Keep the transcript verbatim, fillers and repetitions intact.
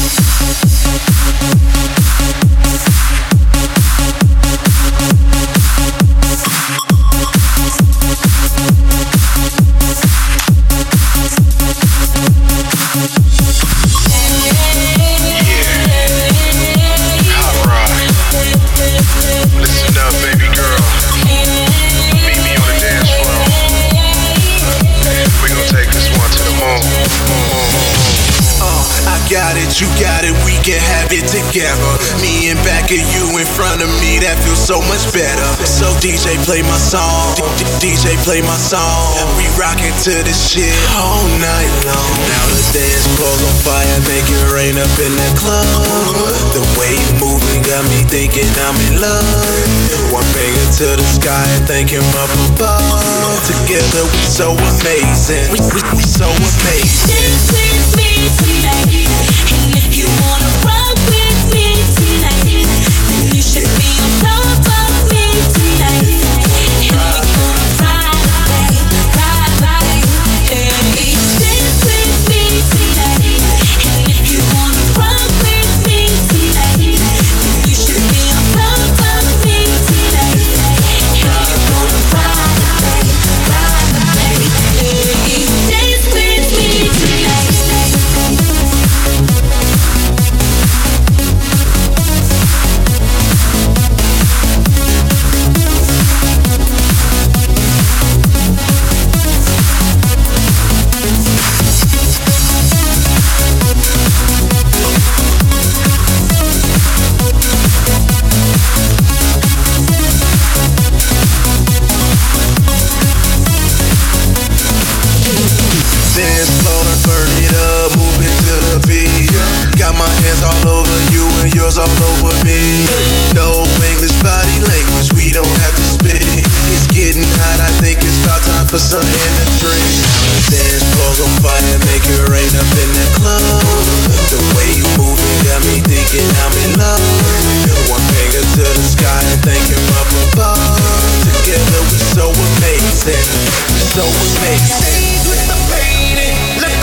You got it, we can have it together. Me and back of you in front of me, that feels so much better. So D J play my song, D J play my song. We rockin' to this shit all night long. Now the dance floor's on fire, make it rain up in the club. The way you moving got me thinking I'm in love. One finger to the sky and thank him up above. Together we so amazing, we, we, we so amazing. Dance with me tonight. And if you wanna rock with me tonight, then you should be on top of me tonight. And we're gonna ride, ride, ride, ride. Hey, dance with me tonight. And if you wanna rock with me tonight, then you should be on top of me tonight. And we're gonna ride, ride, ride, ride. Hey, dance with me tonight. Dance floor and burn it up, moving to the beat. Got my hands all over you and yours all over me. No English body language, we don't have to speak. It's getting hot, I think it's about time for something to drink. Dance floor's on fire, make it rain up in the club. The way you moving got me thinking I'm in love. One finger to the sky and thank him up above. Together we so amazing, we so amazing. With the painting, let